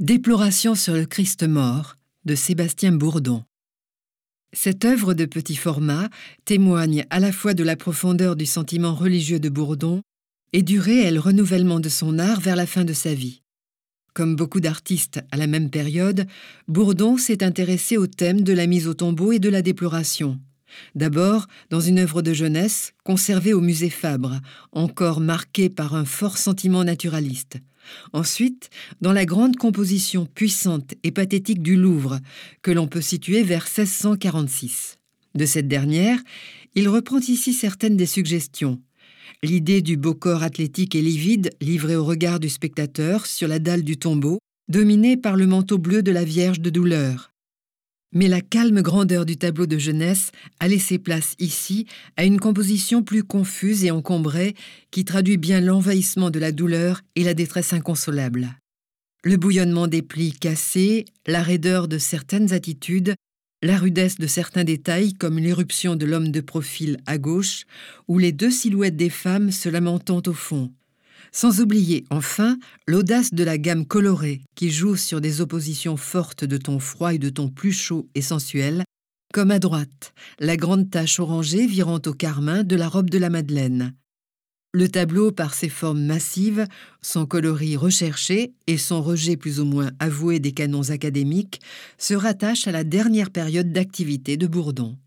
Déploration sur le Christ mort de Sébastien Bourdon. Cette œuvre de petit format témoigne à la fois de la profondeur du sentiment religieux de Bourdon et du réel renouvellement de son art vers la fin de sa vie. Comme beaucoup d'artistes à la même période, Bourdon s'est intéressé au thème de la mise au tombeau et de la déploration. D'abord, dans une œuvre de jeunesse conservée au musée Fabre, encore marquée par un fort sentiment naturaliste. Ensuite, dans la grande composition puissante et pathétique du Louvre, que l'on peut situer vers 1646. De cette dernière, il reprend ici certaines des suggestions. L'idée du beau corps athlétique et livide livré au regard du spectateur sur la dalle du tombeau, dominé par le manteau bleu de la Vierge de douleur. Mais la calme grandeur du tableau de jeunesse a laissé place ici à une composition plus confuse et encombrée qui traduit bien l'envahissement de la douleur et la détresse inconsolable. Le bouillonnement des plis cassés, la raideur de certaines attitudes, la rudesse de certains détails comme l'éruption de l'homme de profil à gauche ou les deux silhouettes des femmes se lamentant au fond. Sans oublier, enfin, l'audace de la gamme colorée qui joue sur des oppositions fortes de tons froids et de tons plus chauds et sensuels, comme à droite, la grande tache orangée virant au carmin de la robe de la Madeleine. Le tableau, par ses formes massives, son coloris recherché et son rejet plus ou moins avoué des canons académiques, se rattache à la dernière période d'activité de Bourdon.